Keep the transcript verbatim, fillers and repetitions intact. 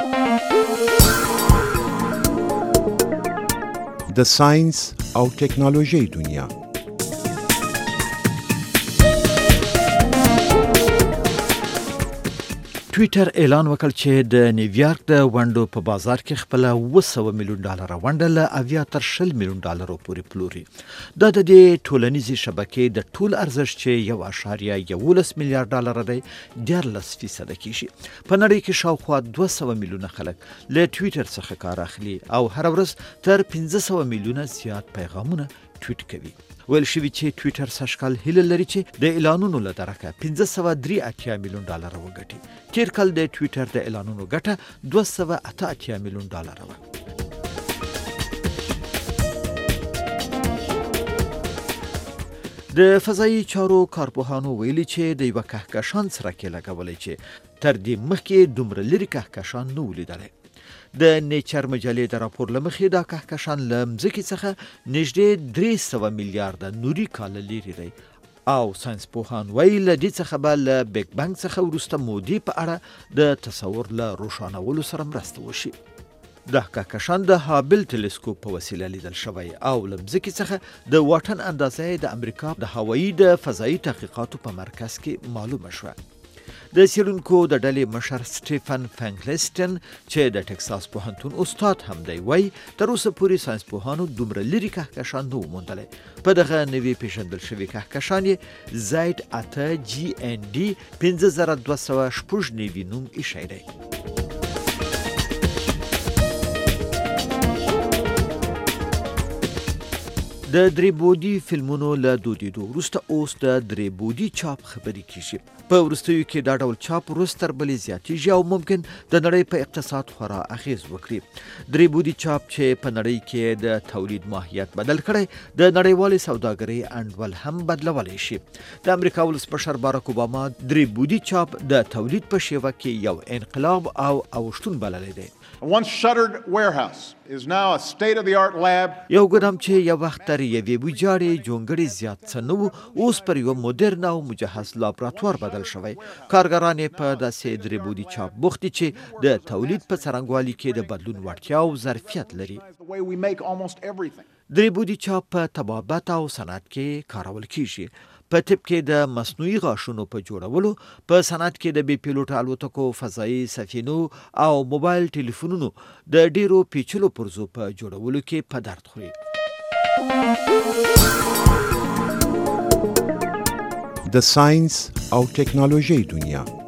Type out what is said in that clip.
د ساينس او ټکنالوژي دنیا. ټویټر اعلان وکړ چې د نیویارک د ونډو په بازار کې خپل اوه سوه میلیون ډالر ونډه له اویا تر شل میلیون ډالرو پورې پلوري. دا د دې ټولنیزې شبکې د ټول ارزښت چې یو اعشاریه یولس میلیارډ ډالر دی دیارلس فیصده کېږي. په نړۍ کې شاوخوا دوه سوه میلیونه خلک له ټویټر څخه کار اخلي او هر ورځ تر پنځه سوه میلیونه زیات پیغامونه ټویټ کوي. ویل شوي چې ټویټر سږکال هیله لري چې د اعلانونو له درکه پنځه سوه درې اتیا میلیون ډالر وګټي. تیر کال د ټویټر د اعلانونو ګټه دوه سوه اته اتیا میلیون ډالر وه. د فضایي چارو کارپوهانو ویلي چې د یوه کهکشان څرک لګولی چې تر دې مخکې دومره لرې کهکشان نه و لیدلی. د نیچر مجلې د راپور له مخې دا کهکشان له مځکې څخه نږدې درې سوه میلیارده نوري کاله لرې دی او ساینس پوهان وایي له دې څخه به له بیګ بنګ څخه وروسته مودې په اړه د تصور له روښانولو سره مرسته وشي. دا کهکشان د هابل ټلسکوپ په وسیله لیدل شوی او له مځکې څخه د واټن اندازه د امریکا د هوایي د فضایي تحقیقاتو په مرکز کې معلومه شوه. د څېړونکو د ډلې مشر سټیفن فنګلسټن چې د ټکساس پوهنتون استاد هم دی وایي تر اوسه پورې ساینس پوهانو دومره لرې کهکشان نه و موندلی. په دغه نوي پیژندل شوي کهکشان یې زاید اته جی ان ډي پنځه زره دوه سوه شپږ نوي نوم ایښی دی. د درې بودی فلمونو له دودیدو وروسته اوس د درې بودی چاپ خبرې کیږي. په وروستیو کې دا ډول چاپ وروسته تر بلې زیاتېږي او ممکن د نړۍ په اقتصاد خورا اغیز وکړي. درې بودی چاپ چې په نړۍ کې د تولید ماهیت بدل کړی د نړیوالې سوداګرۍ انډول هم بدلولی شي. د امریکا ولسمشر باراک اوباما درې بودی چاپ د تولید په شیوه کې یو انقلاب او اوښتون بللی دی. A once shuttered warehouse is now a state-of-the-art lab. یو ګدام چې یو وخت تر یوې ویجاړې جونګړې زیات څه نه و اوس پر یو مدرن او مجهز لابراتوار بدل شوی. کارګران یې په داسې درې بودی چاپ بوخت دي چې د تولید په څرنګوالي کې د بدلون وړتیا او ظرفیت لري. درې بودی چاپ په طبابت او صنعت کې کارول کیږي. په طب کې د مصنوعي غاښونو په جوړولو، په صنعت کې د بې پیلوټ الوتکو، فضایي سفینو او موبایل ټلیفونونو د ډیرو پیچلو پرزو په جوړولو کې په درد خوري. د ساينس او ټکنالوژي دنیا.